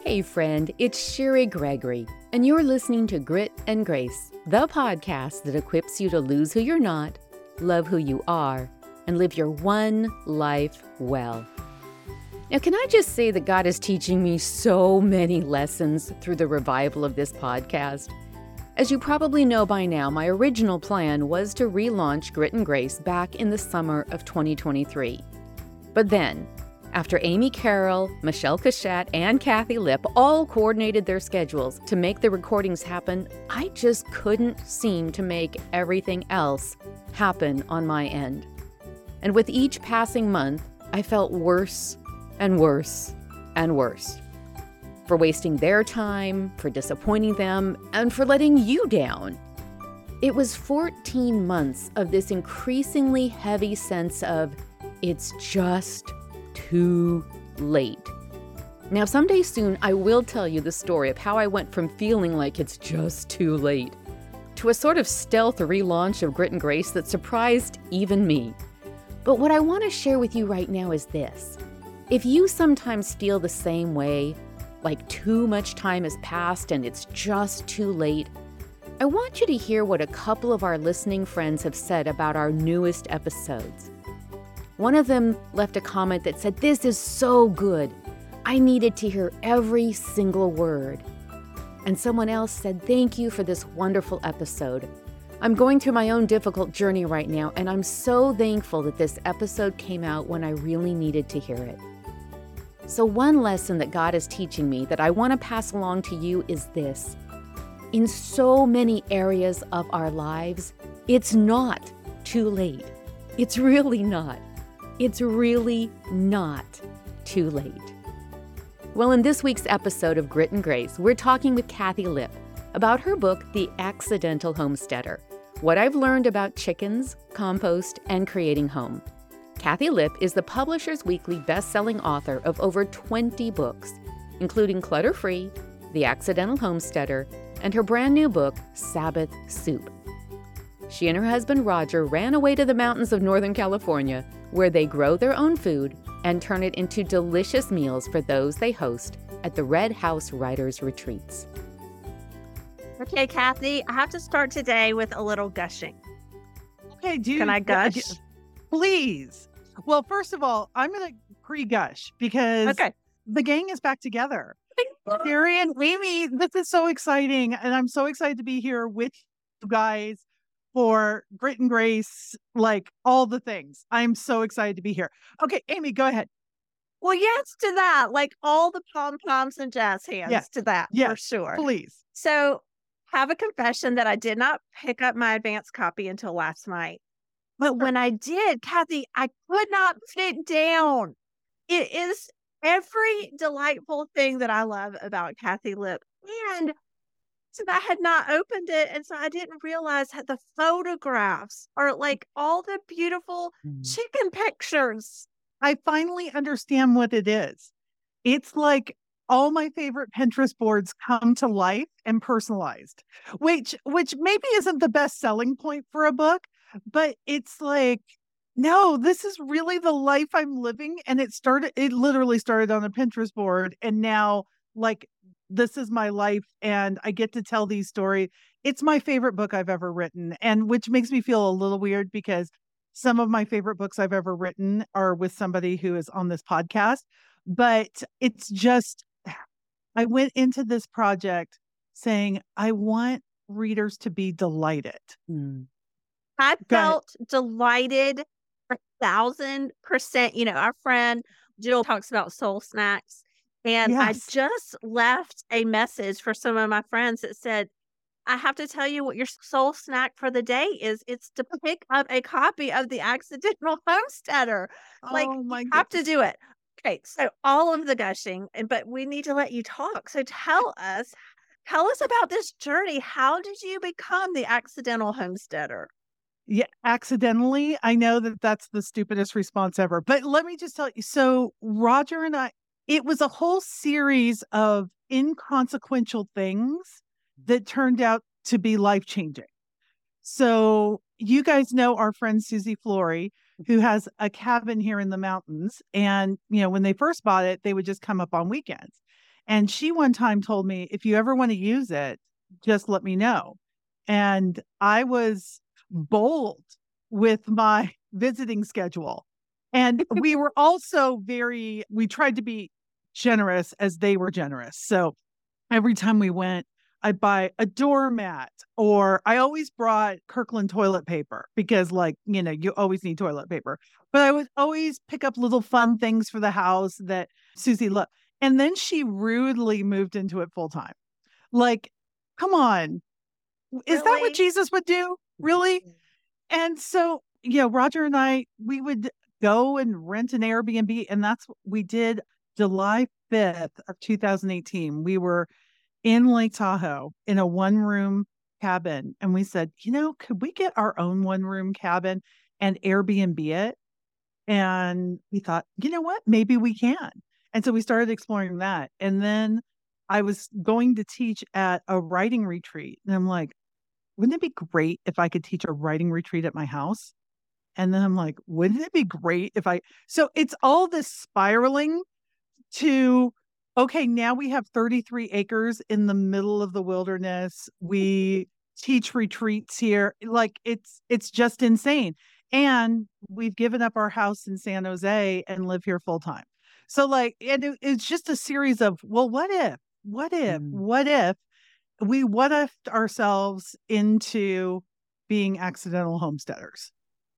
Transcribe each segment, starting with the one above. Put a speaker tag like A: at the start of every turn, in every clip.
A: Hey friend, it's Sherry Gregory, and you're listening to Grit and Grace, the podcast that equips you to lose who you're not, love who you are, and live your one life well. Now, can I just say that God is teaching me so many lessons through the revival of this podcast? As you probably know by now, my original plan was to relaunch Grit and Grace back in the summer of 2023. But then, after Amy Carroll, Michelle Cachat, and Kathy Lipp all coordinated their schedules to make the recordings happen, I just couldn't seem to make everything else happen on my end. And with each passing month, I felt worse and worse and worse. For wasting their time, for disappointing them, and for letting you down. It was 14 months of this increasingly heavy sense of, it's just too late. Now, someday soon, I will tell you the story of how I went from feeling like it's just too late to a sort of stealth relaunch of Grit and Grace that surprised even me. But what I want to share with you right now is this. If you sometimes feel the same way, like too much time has passed and it's just too late, I want you to hear what a couple of our listening friends have said about our newest episodes. One of them left a comment that said, "This is so good. I needed to hear every single word." And someone else said, "Thank you for this wonderful episode. I'm going through my own difficult journey right now, and I'm so thankful that this episode came out when I really needed to hear it." So one lesson that God is teaching me that I want to pass along to you is this. In so many areas of our lives, it's not too late. It's really not. It's really not too late. Well, in this week's episode of Grit and Grace, we're talking with Kathy Lipp about her book, The Accidental Homesteader, What I've Learned About Chickens, Compost, and Creating Home. Kathy Lipp is the Publishers Weekly best-selling author of over 20 books, including Clutter-Free, The Accidental Homesteader, and her brand new book, Sabbath Soup. She and her husband Roger ran away to the mountains of Northern California, where they grow their own food and turn it into delicious meals for those they host at the Red House Writers Retreats.
B: Okay, Kathy, I have to start today with a little gushing.
C: Okay, dude.
B: Can I gush?
C: Please. Well, first of all, I'm going to pre-gush because the gang is back together. Sherry and Amy, this is so exciting. And I'm so excited to be here with you guys for Grit and Grace, like all the things. I'm so excited to be here. Okay, Amy, go ahead.
B: Well, yes to that. Like all the pom-poms and jazz hands to that, for sure.
C: Please.
B: So, have a confession that I did not pick up my advance copy until last night. But when I did, Kathy, I could not put it down. It is every delightful thing that I love about Kathy Lipp. And so I had not opened it, and so I didn't realize that the photographs are like all the beautiful chicken pictures.
C: I finally understand what it is. It's like all my favorite Pinterest boards come to life and personalized, which maybe isn't the best selling point for a book, but it's like, no, this is really the life I'm living. And it literally started on a Pinterest board, and now like, this is my life and I get to tell these stories. It's my favorite book I've ever written, and which makes me feel a little weird because some of my favorite books I've ever written are with somebody who is on this podcast. But it's just, I went into this project saying, I want readers to be delighted.
B: I felt delighted 1,000%. You know, our friend Jill talks about soul snacks. And I just left a message for some of my friends that said, I have to tell you what your soul snack for the day is. It's to pick up a copy of The Accidental Homesteader. You have to do it. Okay, so all of the gushing, but we need to let you talk. So tell us about this journey. How did you become the Accidental Homesteader?
C: Yeah, accidentally. I know that that's the stupidest response ever, but let me just tell you. So Roger and I, it was a whole series of inconsequential things that turned out to be life-changing. So you guys know our friend Susie Flory, who has a cabin here in the mountains. And, you know, when they first bought it, they would just come up on weekends. And she one time told me, if you ever want to use it, just let me know. And I was bold with my visiting schedule. And we were also we tried to be generous as they were generous. So every time we went, I'd buy a doormat, or I always brought Kirkland toilet paper because, you always need toilet paper. But I would always pick up little fun things for the house that Susie loved. And then she rudely moved into it full time. Like, come on. Is that what Jesus would do? Really? And so, Roger and I, we would go and rent an Airbnb. And that's what we did July 5th of 2018. We were in Lake Tahoe in a 1-room cabin. And we said, could we get our own 1-room cabin and Airbnb it? And we thought, you know what? Maybe we can. And so we started exploring that. And then I was going to teach at a writing retreat. And I'm like, wouldn't it be great if I could teach a writing retreat at my house? And then I'm like, wouldn't it be great if so it's all this spiraling to, okay, now we have 33 acres in the middle of the wilderness. We teach retreats here. Like it's just insane. And we've given up our house in San Jose and live here full time. So it's just a series of, well, what if we what if ourselves into being accidental homesteaders?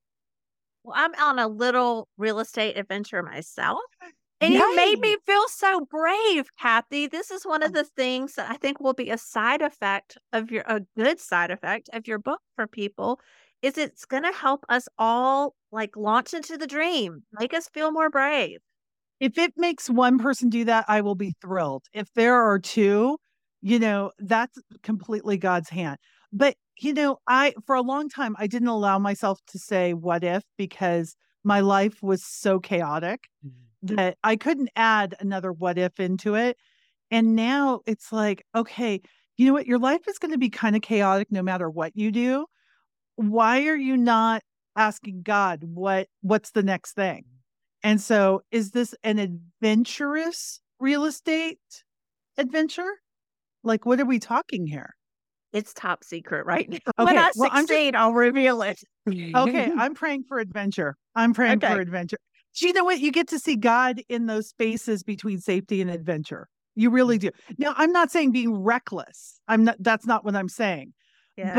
B: Well, I'm on a little real estate adventure myself. And you made me feel so brave, Kathy. This is one of the things that I think will be a side effect of a good side effect of your book for people, is it's going to help us all launch into the dream, make us feel more brave.
C: If it makes one person do that, I will be thrilled. If there are two, that's completely God's hand. But, for a long time, I didn't allow myself to say what if, because my life was so chaotic that I couldn't add another what if into it. And now it's like, okay, you know what? Your life is going to be kind of chaotic no matter what you do. Why are you not asking God what's the next thing? And so is this an adventurous real estate adventure? What are we talking here?
B: It's top secret right now.
C: Okay,
B: when I succeed, I'll reveal it.
C: Okay, I'm praying for adventure. For adventure. Do you know what? You get to see God in those spaces between safety and adventure. You really do. Now, I'm not saying being reckless. That's not what I'm saying. Yes.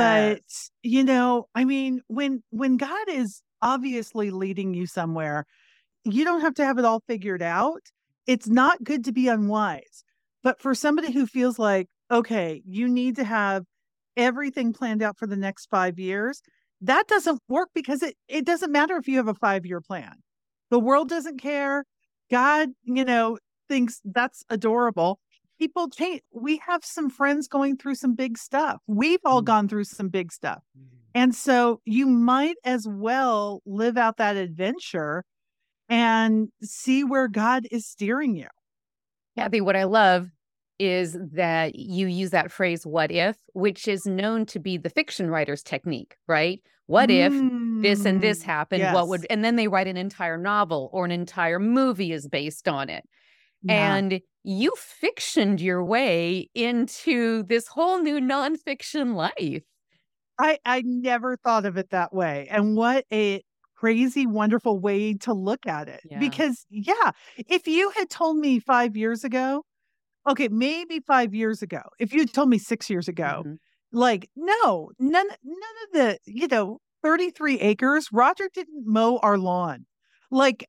C: But, when God is obviously leading you somewhere, you don't have to have it all figured out. It's not good to be unwise. But for somebody who feels like, okay, you need to have everything planned out for the next 5 years, that doesn't work, because it doesn't matter if you have a 5-year plan. The world doesn't care. God, thinks that's adorable. People change. We have some friends going through some big stuff. We've all gone through some big stuff. And so you might as well live out that adventure and see where God is steering you.
A: Kathy, what I love is that you use that phrase, what if, which is known to be the fiction writer's technique, right? What if this and this happened? Yes. What would, and then they write an entire novel or an entire movie is based on it. Yeah. And you fictioned your way into this whole new nonfiction life.
C: I never thought of it that way. And what a crazy, wonderful way to look at it. Yeah. Because, if you had told me 5 years ago, okay, maybe 5 years ago, if you told me 6 years ago, no, none of the, 33 acres, Roger didn't mow our lawn. What?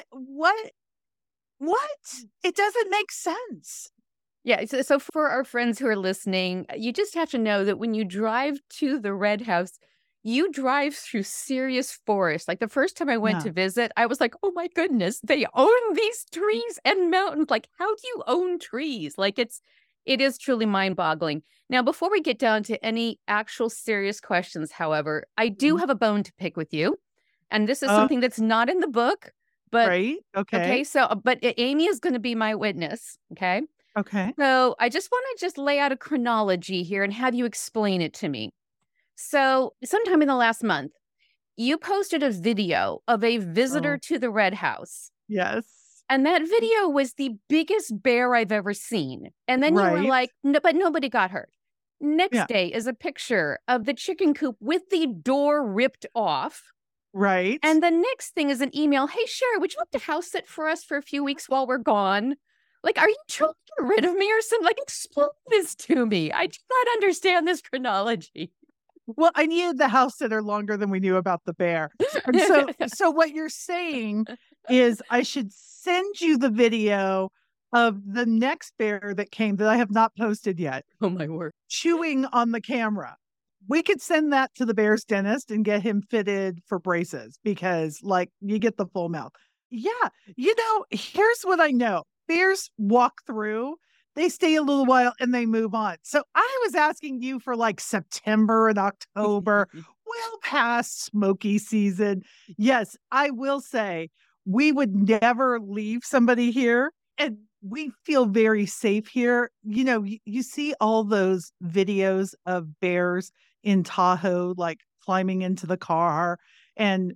C: It doesn't make sense.
A: Yeah. So for our friends who are listening, you just have to know that when you drive to the Red House, you drive through serious forest. Like the first time I went to visit, I was like, oh my goodness, they own these trees and mountains. Like, how do you own trees? It is truly mind-boggling. Now, before we get down to any actual serious questions, however, I do have a bone to pick with you. And this is something that's not in the book, but
C: right. Okay.
A: So, but Amy is going to be my witness. Okay.
C: Okay.
A: So I just want to lay out a chronology here and have you explain it to me. So sometime in the last month, you posted a video of a visitor to the Red House.
C: Yes.
A: And that video was the biggest bear I've ever seen. And then you were like, no, but nobody got hurt. Next day is a picture of the chicken coop with the door ripped off.
C: Right.
A: And the next thing is an email. Hey, Sherry, would you like to house sit for us for a few weeks while we're gone? Like, are you trying to get rid of me or something? Like, explain this to me. I do not understand this chronology.
C: Well, I needed the house sitter longer than we knew about the bear. And so what you're saying is I should send you the video of the next bear that came that I have not posted yet.
A: Oh, my word.
C: Chewing on the camera. We could send that to the bear's dentist and get him fitted for braces because, like, you get the full mouth. Yeah. Here's what I know. Bears walk through. They stay a little while and they move on. So I was asking you for like September and October, well past smoky season. Yes, I will say we would never leave somebody here and we feel very safe here. You see all those videos of bears in Tahoe, like climbing into the car and,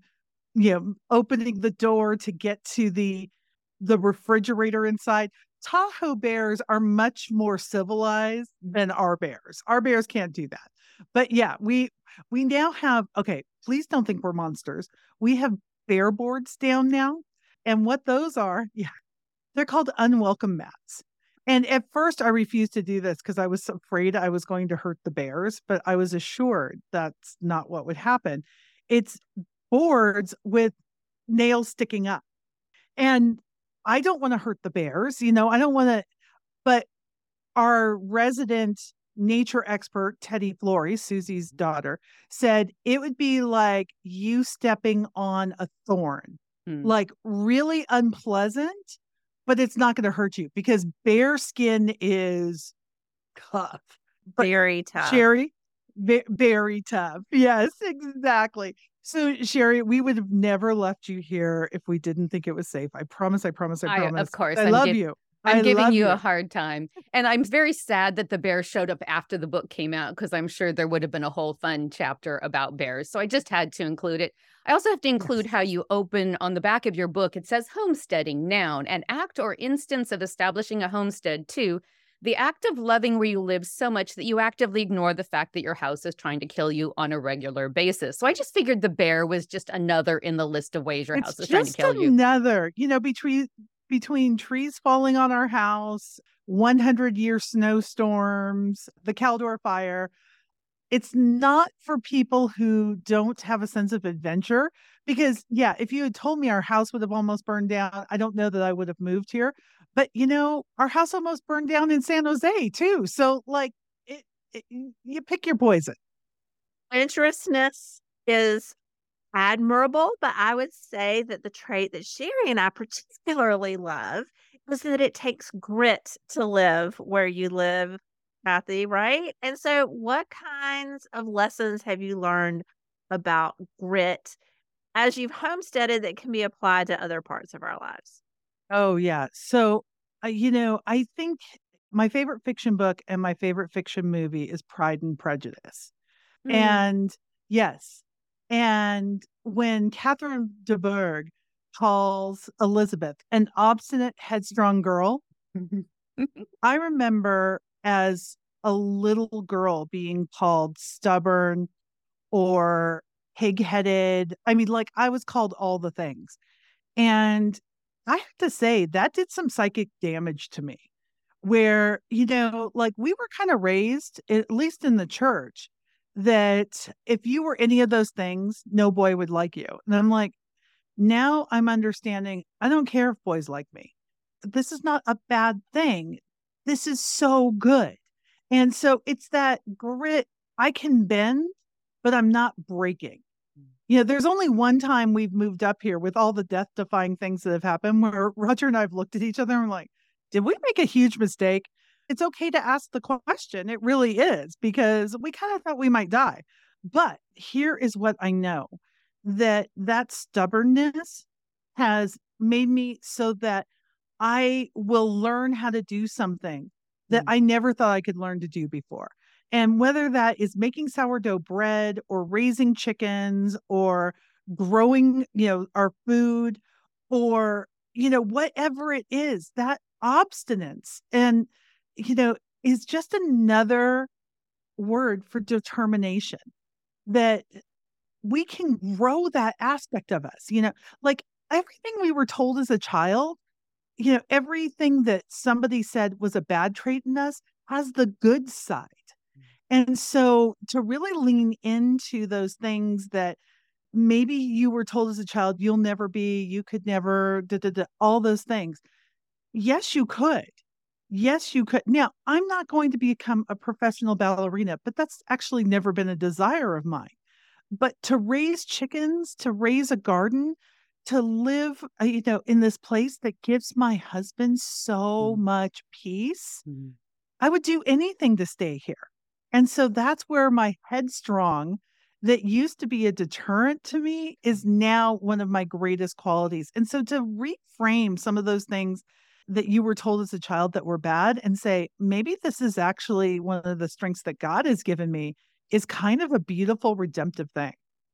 C: opening the door to get to the refrigerator inside. Tahoe bears are much more civilized than our bears. Our bears can't do that. But yeah, we now have, okay, please don't think we're monsters. We have bear boards down now. And what those are, they're called unwelcome mats. And at first I refused to do this because I was afraid I was going to hurt the bears, but I was assured that's not what would happen. It's boards with nails sticking up. And I don't want to hurt the bears, I don't want to, but our resident nature expert, Teddy Flory, Susie's daughter, said it would be like you stepping on a thorn, like really unpleasant, but it's not going to hurt you because bear skin is tough.
B: Very tough.
C: Sherry, very tough. Yes, exactly. So, Sherry, we would have never left you here if we didn't think it was safe. I promise. Of course.
A: I
C: love you.
A: I'm giving you a hard time. And I'm very sad that the bear showed up after the book came out because I'm sure there would have been a whole fun chapter about bears. So I just had to include it. I also have to include how you open on the back of your book. It says homesteading, noun, an act or instance of establishing a homestead. 2, the act of loving where you live so much that you actively ignore the fact that your house is trying to kill you on a regular basis. So I just figured the bear was just another in the list of ways your house is trying to kill you.
C: Another, between trees falling on our house, 100-year snowstorms, the Caldor fire. It's not for people who don't have a sense of adventure because, if you had told me our house would have almost burned down, I don't know that I would have moved here. But, our house almost burned down in San Jose, too. So, you pick your poison.
B: Adventurousness is admirable, but I would say that the trait that Sherry and I particularly love is that it takes grit to live where you live, Kathy, right? And so what kinds of lessons have you learned about grit as you've homesteaded that can be applied to other parts of our lives?
C: Oh, yeah. So, I think my favorite fiction book and my favorite fiction movie is Pride and Prejudice. And yes. And when Catherine de Bourgh calls Elizabeth an obstinate, headstrong girl, I remember as a little girl being called stubborn or pig-headed. I mean, I was called all the things. And I have to say that did some psychic damage to me where, we were kind of raised, at least in the church, that if you were any of those things, no boy would like you. And I'm like, now I'm understanding, I don't care if boys like me. This is not a bad thing. This is so good. And so it's that grit. I can bend, but I'm not breaking. There's only one time we've moved up here with all the death-defying things that have happened where Roger and I have looked at each other and we're like, did we make a huge mistake? It's okay to ask the question. It really is because we kind of thought we might die. But here is what I know, that stubbornness has made me so that I will learn how to do something that I never thought I could learn to do before. And whether that is making sourdough bread or raising chickens or growing, our food or, whatever it is, that obstinance and, is just another word for determination, that we can grow that aspect of us, like everything we were told as a child, everything that somebody said was a bad trait in us has the good side. And so to really lean into those things that maybe you were told as a child, you'll never be, you could never, all those things. Yes, you could. Yes, you could. Now, I'm not going to become a professional ballerina, but that's actually never been a desire of mine. But to raise chickens, to raise a garden, to live, in this place that gives my husband so much peace, I would do anything to stay here. And so that's where my headstrong, that used to be a deterrent to me, is now one of my greatest qualities. And so to reframe some of those things that you were told as a child that were bad and say, maybe this is actually one of the strengths that God has given me, is kind of a beautiful, redemptive thing.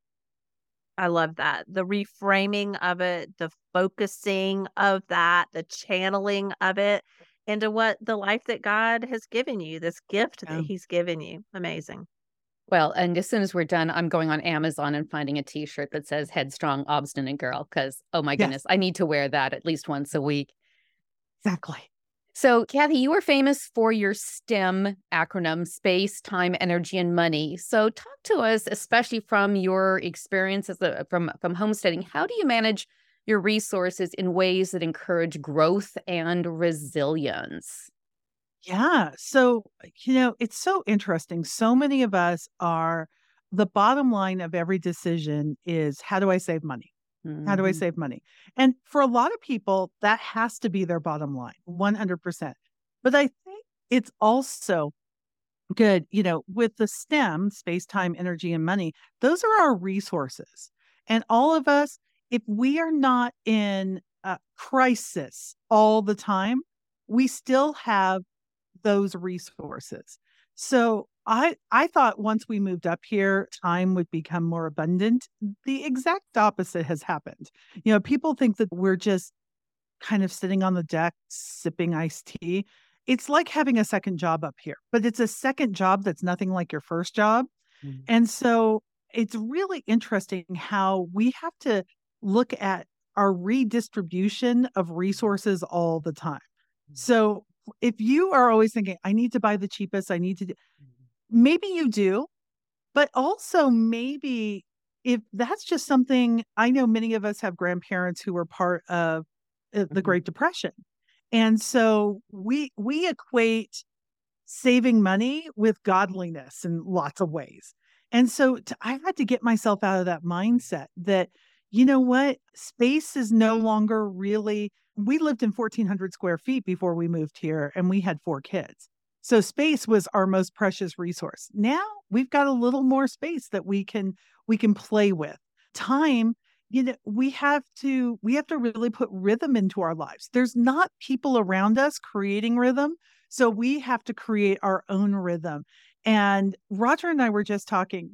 B: I love that. The reframing of it, the focusing of that, the channeling of it into what the life that God has given you, this gift that He's given you. Amazing.
A: Well, and as soon as we're done, I'm going on Amazon and finding a t-shirt that says Headstrong Obstinate Girl, because, oh my goodness, I need to wear that at least once a week.
C: Exactly.
A: So, Kathy, you are famous for your STEM acronym: space, time, energy, and money. So talk to us, especially from your experience from homesteading. How do you manage your resources in ways that encourage growth and resilience?
C: Yeah. So, it's so interesting. So many of us are, the bottom line of every decision is, how do I save money? How do I save money? And for a lot of people, that has to be their bottom line, 100%. But I think it's also good, with the STEM, space, time, energy, and money, those are our resources. And all of us, if we are not in a crisis all the time, we still have those resources. So I thought once we moved up here, time would become more abundant. The exact opposite has happened. People think that we're just kind of sitting on the deck sipping iced tea. It's like having a second job up here, but it's a second job that's nothing like your first job. And so it's really interesting how we have to look at our redistribution of resources all the time. So if you are always thinking, I need to buy the cheapest, I need to do, maybe you do, but also maybe if that's just something, I know many of us have grandparents who were part of the Great Depression. And so we equate saving money with godliness in lots of ways. And so I had to get myself out of that mindset that, you know what, space is no longer really, we lived in 1,400 square feet before we moved here and we had 4 kids. So space was our most precious resource. Now we've got a little more space that we can play with. Time, we have to really put rhythm into our lives. There's not people around us creating rhythm. So we have to create our own rhythm. And Roger and I were just talking,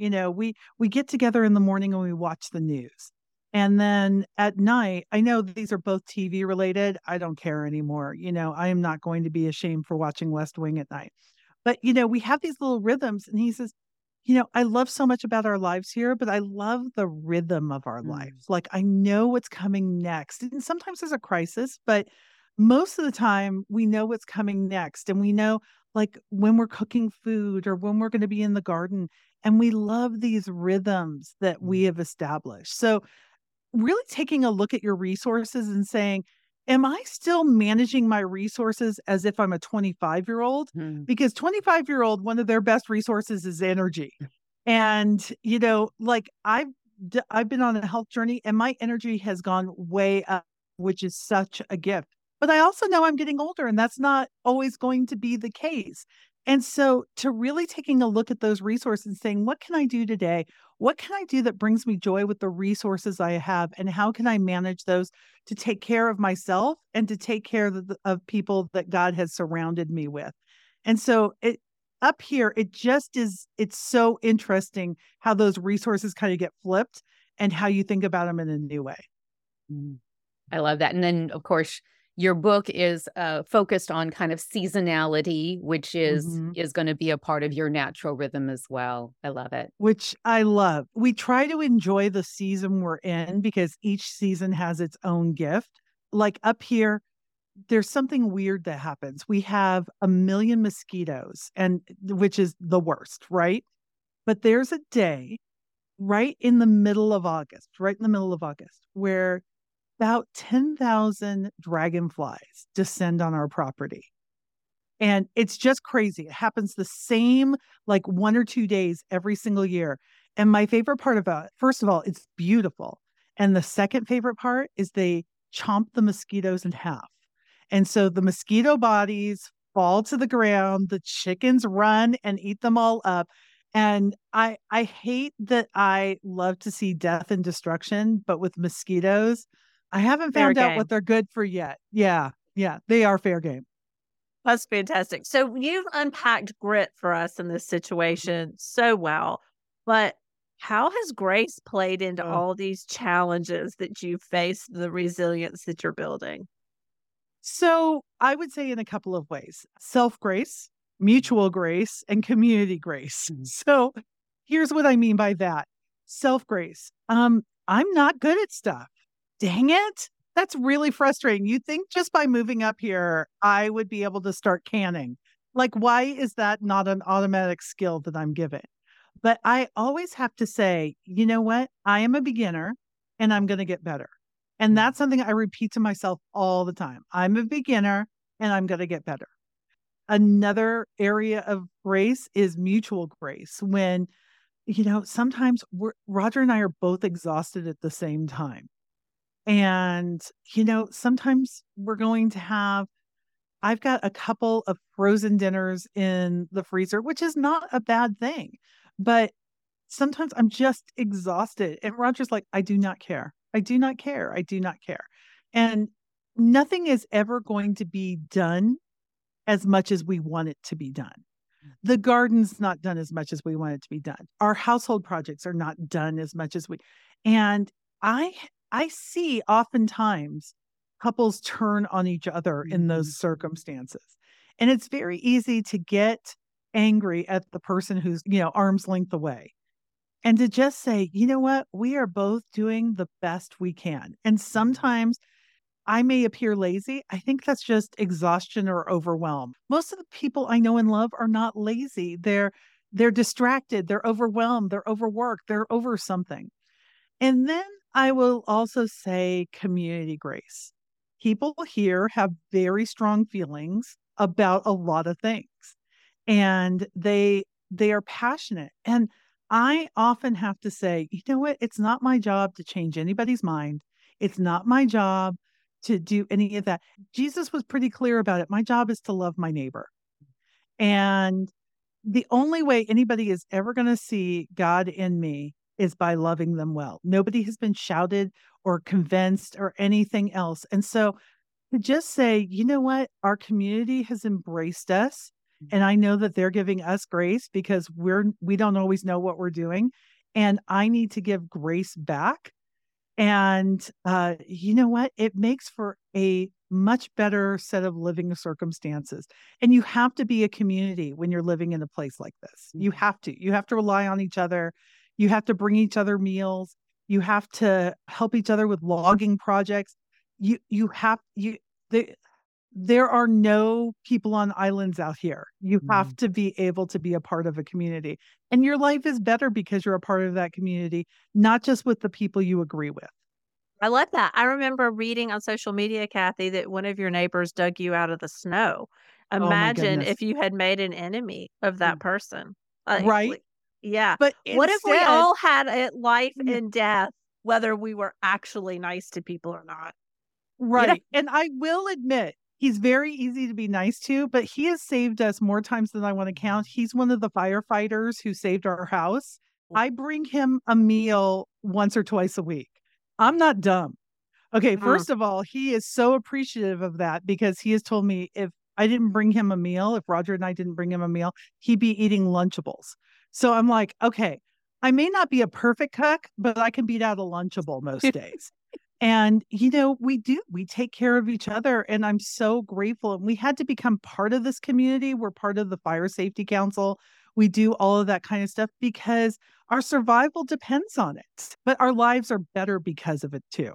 C: we get together in the morning and we watch the news. And then at night, I know these are both TV related. I don't care anymore. I am not going to be ashamed for watching West Wing at night. But, we have these little rhythms. And he says, I love so much about our lives here, but I love the rhythm of our lives. Like, I know what's coming next. And sometimes there's a crisis, but most of the time we know what's coming next. And we know, like, when we're cooking food or when we're going to be in the garden. And we love these rhythms that we have established. So really taking a look at your resources and saying, am I still managing my resources as if I'm a 25-year-old? Because 25-year-old, one of their best resources is energy. And, like I've been on a health journey and my energy has gone way up, which is such a gift. But I also know I'm getting older and that's not always going to be the case. And so to really taking a look at those resources and saying, what can I do today? What can I do that brings me joy with the resources I have? And how can I manage those to take care of myself and to take care of people that God has surrounded me with? And so up here, it's so interesting how those resources kind of get flipped and how you think about them in a new way.
A: I love that. And then, of course, your book is focused on kind of seasonality, which is going to be a part of your natural rhythm as well. I love it.
C: Which I love. We try to enjoy the season we're in because each season has its own gift. Like up here, there's something weird that happens. We have a million mosquitoes, and which is the worst, right? But there's a day right in the middle of August, where about 10,000 dragonflies descend on our property. And it's just crazy. It happens the same, like 1 or 2 days every single year. And my favorite part about it, first of all, it's beautiful. And the second favorite part is they chomp the mosquitoes in half. And so the mosquito bodies fall to the ground, the chickens run and eat them all up. And I hate that I love to see death and destruction, but with mosquitoes, I haven't
B: Fair
C: found out
B: game.
C: what they're good for yet. Yeah, they are fair game.
B: That's fantastic. So you've unpacked grit for us in this situation so well, but how has grace played into
C: Oh.
B: all these challenges that you face, the resilience that you're building?
C: So I would say in a couple of ways: self-grace, mutual grace, and community grace. So here's what I mean by that. Self-grace. I'm not good at stuff. Dang it. That's really frustrating. You think just by moving up here, I would be able to start canning. Like, why is that not an automatic skill that I'm given? But I always have to say, you know what? I am a beginner and I'm going to get better. And that's something I repeat to myself all the time. I'm a beginner and I'm going to get better. Another area of grace is mutual grace. When, sometimes Roger and I are both exhausted at the same time. And, sometimes we're going to I've got a couple of frozen dinners in the freezer, which is not a bad thing. But sometimes I'm just exhausted. And Roger's like, I do not care. I do not care. I do not care. And nothing is ever going to be done as much as we want it to be done. The garden's not done as much as we want it to be done. Our household projects are not done as much as and I see oftentimes couples turn on each other in those circumstances. And it's very easy to get angry at the person who's, arm's length away. And to just say, you know what, we are both doing the best we can. And sometimes I may appear lazy. I think that's just exhaustion or overwhelm. Most of the people I know and love are not lazy. They're distracted, they're overwhelmed, they're overworked, they're over something. And then I will also say community grace. People here have very strong feelings about a lot of things, and they are passionate. And I often have to say, you know what? It's not my job to change anybody's mind. It's not my job to do any of that. Jesus was pretty clear about it. My job is to love my neighbor. And the only way anybody is ever going to see God in me is by loving them well. Nobody has been shouted or convinced or anything else. And so to just say, you know what? Our community has embraced us. And I know that they're giving us grace because we don't always know what we're doing. And I need to give grace back. And you know what? It makes for a much better set of living circumstances. And you have to be a community when you're living in a place like this. You have to. You have to rely on each other. You have to bring each other meals. You have to help each other with logging projects. There are no people on islands out here. You have to be able to be a part of a community. And your life is better because you're a part of that community, not just with the people you agree with.
B: I love that. I remember reading on social media, Kathy, that one of your neighbors dug you out of the snow.
C: Oh my
B: Imagine
C: goodness.
B: if you had made an enemy of that person.
C: Right.
B: Yeah.
C: But
B: What if we
C: instead,
B: all had a life
C: Yeah.
B: and death, whether we were actually nice to people or not?
C: right. And I will admit, he's very easy to be nice to, but he has saved us more times than I want to count. He's one of the firefighters who saved our house. I bring him a meal once or twice a week. I'm not dumb. Okay, first of all, he is so appreciative of that because he has told me if I didn't bring him a meal, if Roger and I didn't bring him a meal, he'd be eating Lunchables. So I'm like, okay, I may not be a perfect cook, but I can beat out a Lunchable most days. And, we take care of each other. And I'm so grateful. And we had to become part of this community. We're part of the Fire Safety Council. We do all of that kind of stuff because our survival depends on it. But our lives are better because of it, too.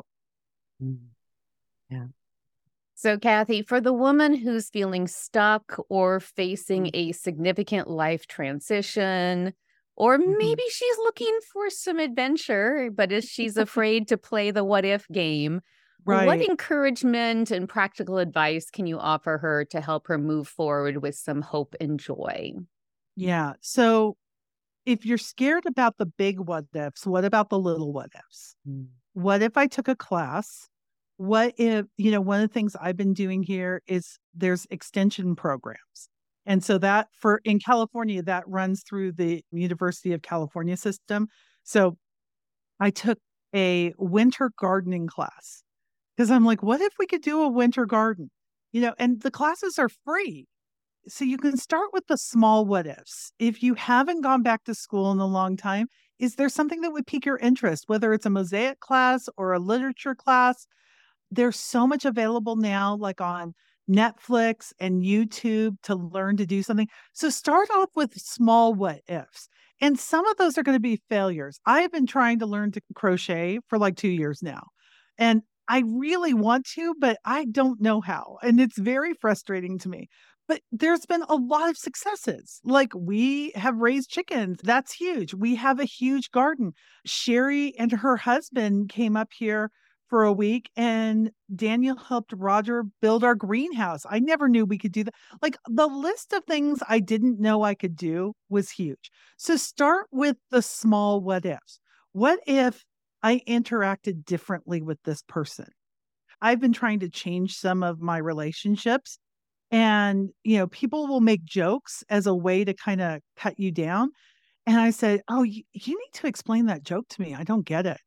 A: Yeah. So, Kathy, for the woman who's feeling stuck or facing a significant life transition, or maybe she's looking for some adventure, but she's afraid to play the what if game, what encouragement and practical advice can you offer her to help her move forward with some hope and joy?
C: Yeah. So if you're scared about the big what ifs, what about the little what ifs? What if I took a class? What if, one of the things I've been doing here is there's extension programs. And so in California, that runs through the University of California system. So I took a winter gardening class because I'm like, what if we could do a winter garden? And the classes are free. So you can start with the small what ifs. If you haven't gone back to school in a long time, is there something that would pique your interest, whether it's a mosaic class or a literature class? There's so much available now, like on Netflix and YouTube, to learn to do something. So start off with small what ifs. And some of those are going to be failures. I've been trying to learn to crochet for like 2 years now. And I really want to, but I don't know how. And it's very frustrating to me. But there's been a lot of successes. Like we have raised chickens. That's huge. We have a huge garden. Sherry and her husband came up here for a week, and Daniel helped Roger build our greenhouse. I never knew we could do that. Like the list of things I didn't know I could do was huge. So start with the small what ifs. What if I interacted differently with this person? I've been trying to change some of my relationships, and, people will make jokes as a way to kind of cut you down. And I said, oh, you need to explain that joke to me. I don't get it.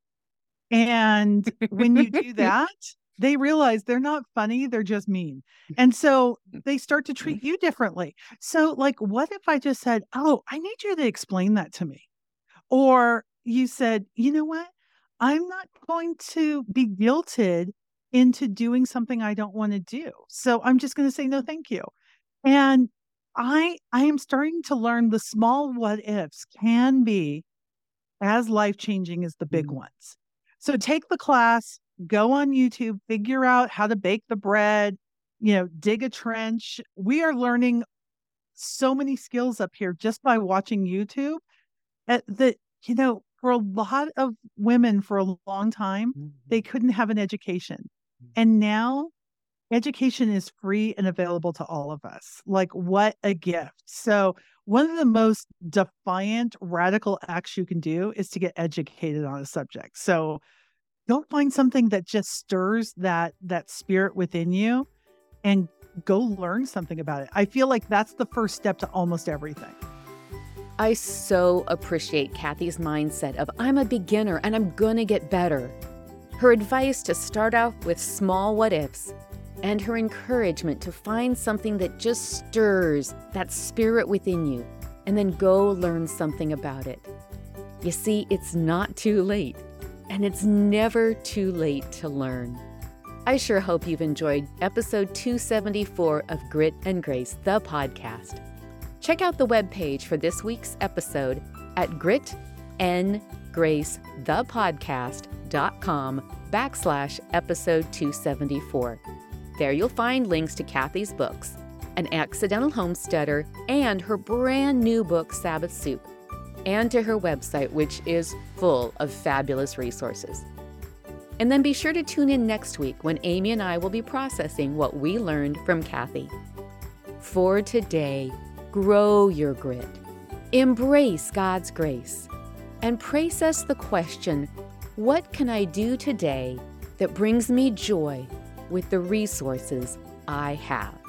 C: And when you do that, they realize they're not funny. They're just mean. And so they start to treat you differently. So like, what if I just said, oh, I need you to explain that to me? Or you said, you know what? I'm not going to be guilted into doing something I don't want to do. So I'm just going to say, no, thank you. And I am starting to learn the small what ifs can be as life-changing as the big ones. So take the class, go on YouTube, figure out how to bake the bread, dig a trench. We are learning so many skills up here just by watching YouTube that, for a lot of women for a long time, they couldn't have an education. And now education is free and available to all of us. Like, what a gift. So one of the most defiant, radical acts you can do is to get educated on a subject. So go find something that just stirs that spirit within you and go learn something about it. I feel like that's the first step to almost everything.
A: I so appreciate Kathy's mindset of I'm a beginner and I'm going to get better. Her advice to start out with small what ifs, and her encouragement to find something that just stirs that spirit within you and then go learn something about it. You see, it's not too late, and it's never too late to learn. I sure hope you've enjoyed episode 274 of Grit and Grace, the podcast. Check out the webpage for this week's episode at gritandgracethepodcast.com/episode 274. There you'll find links to Kathy's books, An Accidental Homesteader, and her brand new book, Sabbath Soup, and to her website, which is full of fabulous resources. And then be sure to tune in next week when Amy and I will be processing what we learned from Kathy. For today, grow your grit, embrace God's grace, and process the question, what can I do today that brings me joy with the resources I have?